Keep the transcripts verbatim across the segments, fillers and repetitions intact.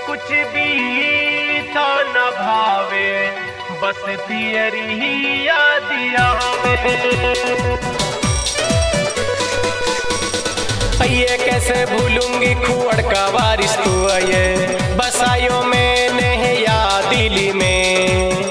कुछ भी था न भावे, बस तेरी ही याद आवे। ये कैसे भूलूंगी खुअड़ का वारिस तू ये बसायो मैंने याद दिली में।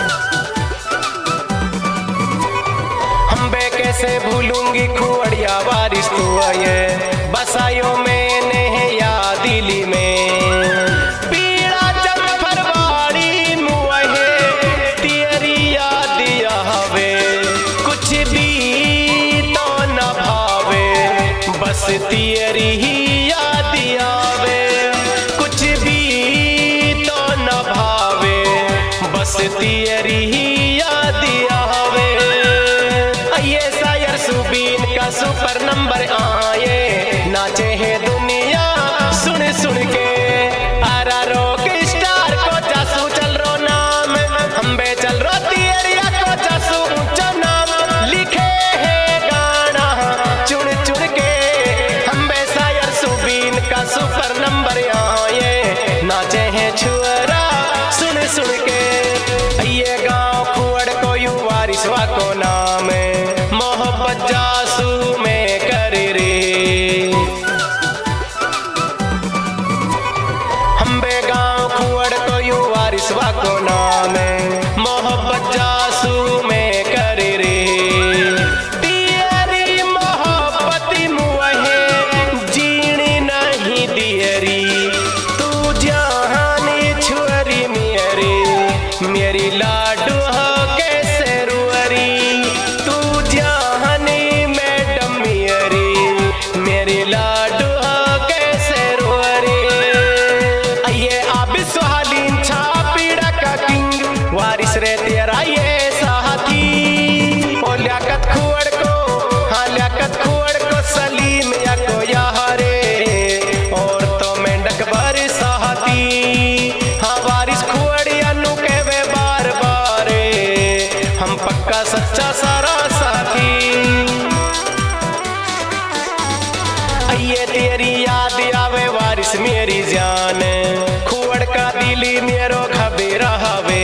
हम बे कैसे भूलूंगी खुअड़िया वारिस तू ये बसायो मैंने याद दिली में। पीड़ा जब फरवाड़ी मुहे तेरी याद आवे, कुछ भी तो न भावे, बस तेरी ही याद आवे। कुछ भी तो न भावे, बस तेरी ही याद आवे। ये शायर सुबीन का सुपर नंबर आए, नाचे है दुनिया सुन सुन के। आरा रॉक स्टार को जासू चल रो नाम, हम बे चल रो तेरिया को जासू ऊंचा नाम। लिखे है गाना चुन चुन के, हम बे शायर सुबीन का सुपर नंबर आए, नाचे है छुअरा सुन सुन के। ये गाँव खुअड़ को यू वारिसवा को नाम, मोहब्बत जासू में कर रे। हम बे गाँव खुअड़ को यू वारिसवा को नाम, मोहब्बत जासू में कर रे। तेरी मोहब्बत मुहे जीनी नहीं दियरी, तू जहानी छुअरी मेरी, मेरी लाडू हो कैसे रुअरी। तू जहानी मैडम मेरी, मेरी लाडू हो कैसे रुअरी। ये आप सुहालीन छा पीड़ा का किंग, वारिस रे तेरा ये साथी। ओ लियाकत खुअड़ को, हाँ लियाकत खुअड़ को सलीम या को यारे, और तो मेंढक बारी साथी। हाँ वारिस खुअड़िया नु कहवे बार बारे, हम पक्का सच्चा सारा साथी। ये तेरी याद आवे वारिस मेरी जान, खुअड़ का दिली मेरो खबे रहवे।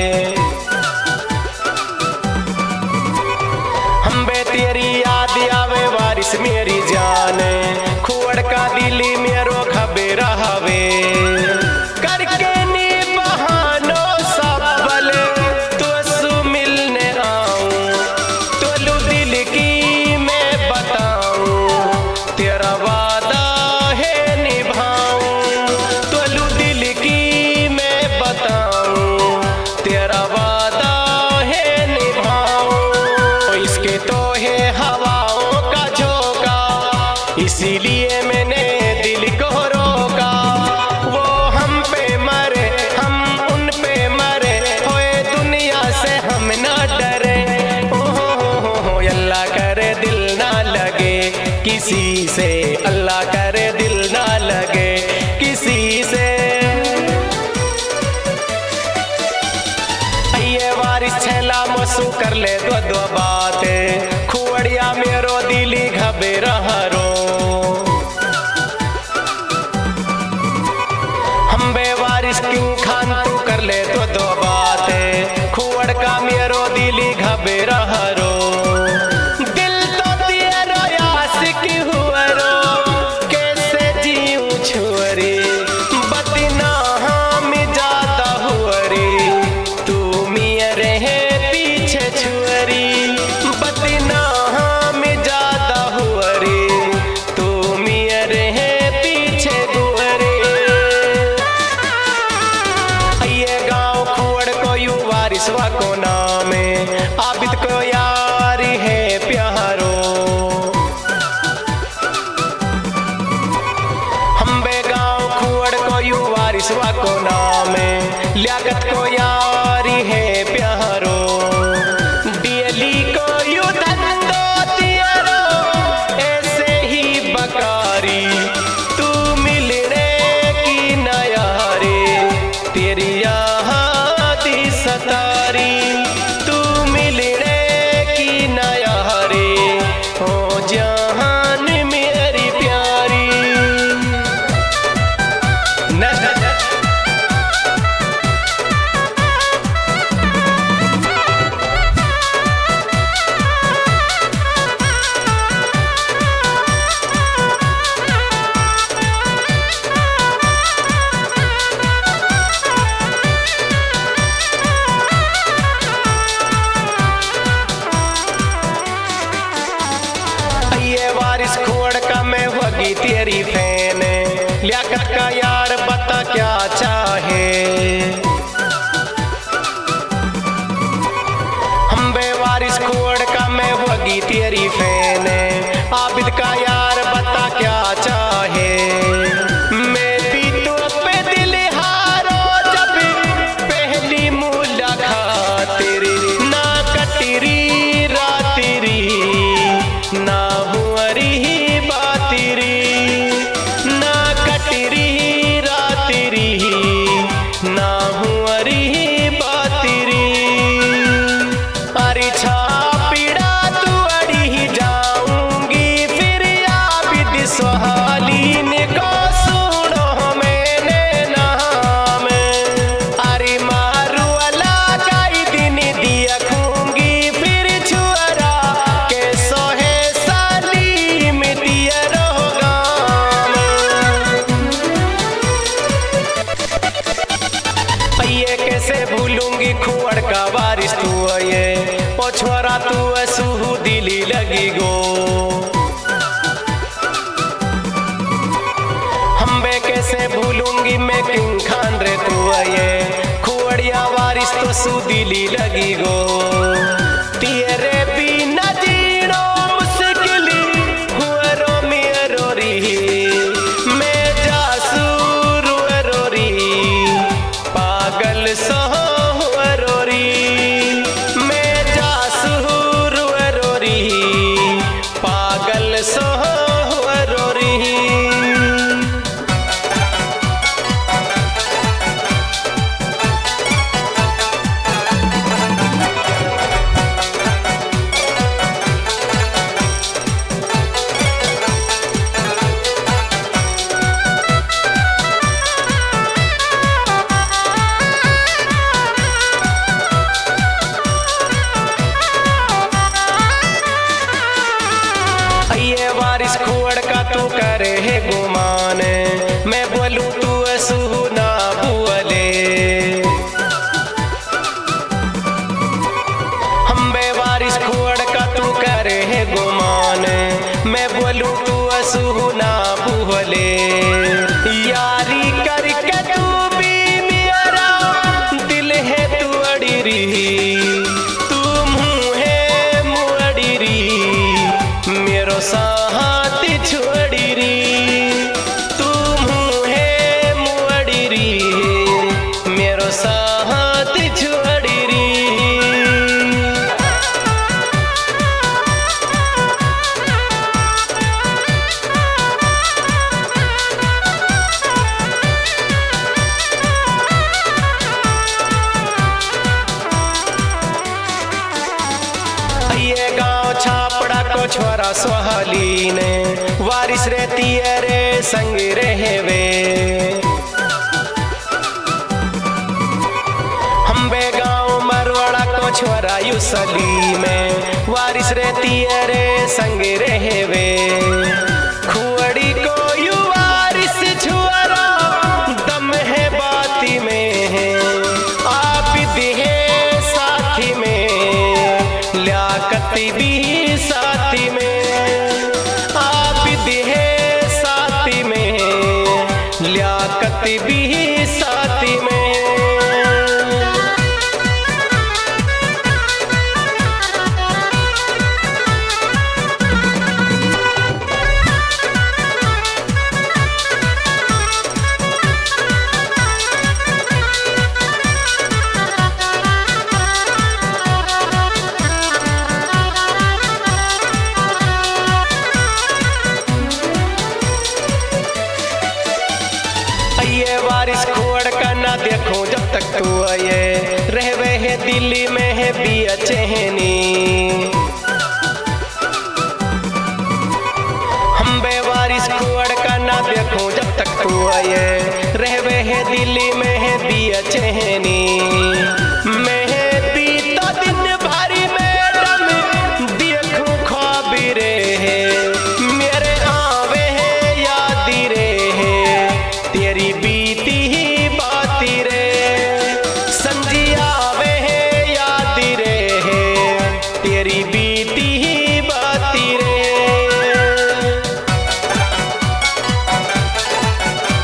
हम बे तेरी याद आवे वारिस मेरी जान, खुअड़ का दिली मेरो खबे रहवे। करके नी बहानो सबल तुसु मिलने आऊं, तोलू दिल की मैं बताऊं, तेरा वादा है निभाऊं। तोलू दिल की मैं बताऊं, तेरा वादा है निभाऊं। इसके तो है हवाओं का झोंका, इसीलिए मैंने दिल को रोका। वो हम पे मरे हम उन पे मरे, होए दुनिया से हम ना डरे। ओहो अल्लाह करे दिल ना लगे किसी से, अल्लाह करे दिल ना लगे किसी से। ये वारिस छेला मसू कर ले दो दो बातें, खुअड़िया मेरो दिली घबे रहरो। हम बे वारिस किंग खान तू कर ले दो दो बातें, खुअड़ का मेरो दिली घबे रहरो। दिल तो तेरो आशिक हुअरो, कैसे जीऊं छुअरी, बतना हम ज्यादा हुअरी। तू मेरे है पीछे छुअरी, बतना हम ज्यादा हुअरी। तू मेरे है पीछे गुअरी। ये गाँव खुअड़ को यू वारिसवा को नाम, आबिद को यारी है प्यारो। हम बे गाँव खुअड़ को यू वारिसवा को नाम, लियाकत को यारी है प्यारो। डियली को यू धंधो तियरो, ऐसे ही बकारी, तू मिलने की नयारी, तेरी यहाँ दी सतारी। तू मिलने की नयारी, हो जहान मेरी प्यारी। न लियाकत का यार बता क्या चाहे। हम बेवारिस कुअड़ का मैं वगी तेरी फैन आबिद का यार बता क्या चाहे। मैं भी तो पे दिल हारो जब पहली मुलाकात तेरी ना कटरी रातरी ना हुअरी बातरी ना कटरी रातरी ना हुअरी बातरी। अरे छापिड़ा तू अड़ी जाऊंगी फिर आबिद सुहालीन को सुनो मैंने नाम। अरे मारू अला काई दिन दिया खूंगी फिर छुअरा के सोहे सालीम दिया रोगाम। ये कैसे भूलूंगी खुअड़ का बारिश तू ये ओ छोरा तू सुहू दिली लगी गो। हम बे कैसे भूलूंगी मैं किंग खान रे तू ये खुअड़िया बारिश तो सू दिली लगी गो। तेरे बिना जीनो मुश्किल हुअरो मेरो री मैं जासू रुअरो री पागल सो हुअरो री मैं जासू रुअरो री पागल सो हुअरो री। ये बारिश खुअड़ का तू करे है गुमान मैं बोलूं तू सुहू ना बुअले। हम बे बारिश खुअड़ का तू करे है गुमान मैं बोलूं तू सुहू ना बुअले। यारी करके तू भी मेरा दिल है तू अड़ी री तू मुँह है मुअड़ी री मेरो साथ छोड़ी री तू मुँह है मुअड़ी री मेरो साथ छोड़ी री। ये गाँव छापड़ा को छोरा सुहालीन वारिस रहती है रे संग रहे वे। हम बे गाँव मरवाड़ा को छोरा यू सलीम वारिस रहती है रे संग रहे वे। खुअड़ी को यू वारिस छुअरा दम है बाती में है आबिद है साथी में लियाकत भी साथी में आबिद है साथी में लियाकत भी साथी में। ये बारिश खुअड़ का ना देखूं जब तक तू आए रहवे है दिल्ली में है भी चहनी। हम बे बारिश खुअड़ का ना देखूं जब तक तू आए रहवे है दिल्ली में है भी चहनी। मैं भी तो दिन भरी मैडम देखूं ख्वाब रे मेरे आवे है याद रे तेरी बीती ही बाती रे संजिया वे है याद रे तेरी बीती ही बाती रे।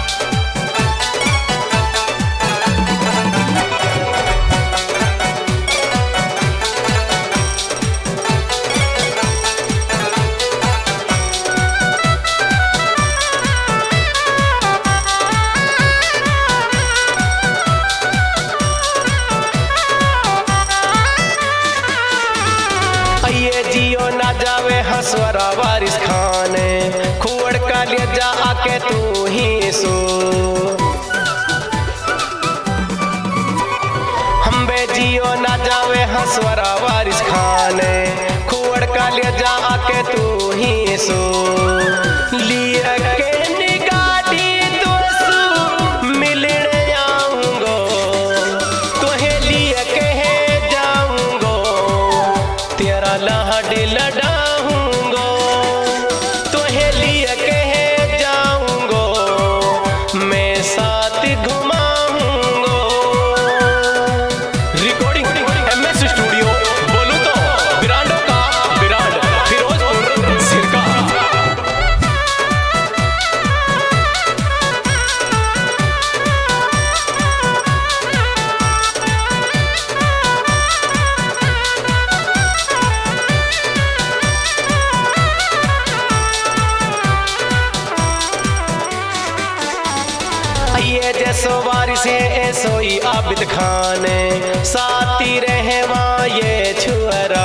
ये जैसो वारिस ऐसो ही आबिद खान साथी रहवा ये छुअरा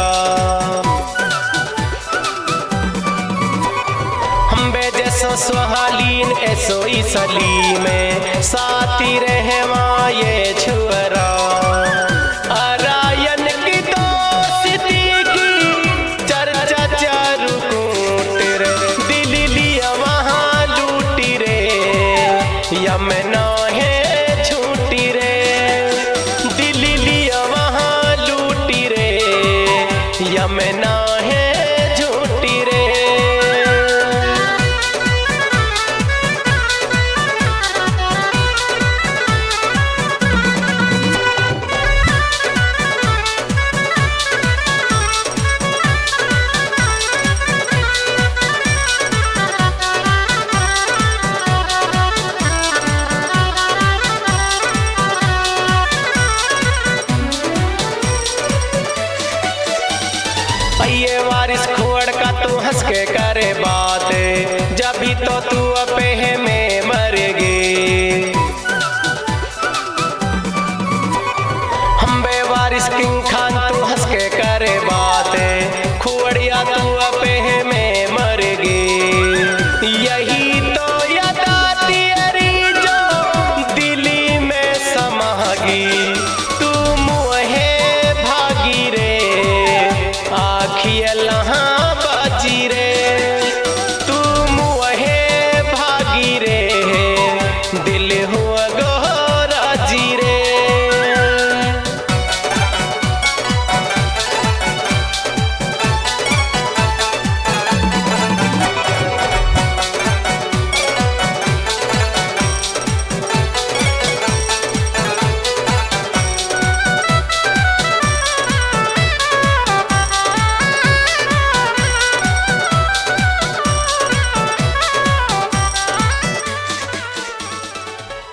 हम्बे जैसो सुहालीन ऐसो ही सलीम साथी रहवा ये छुअरा आरायन की दोस्ती की चर्चा चारू कूट रे दिल लिया वहाँ लूटी रे यमुना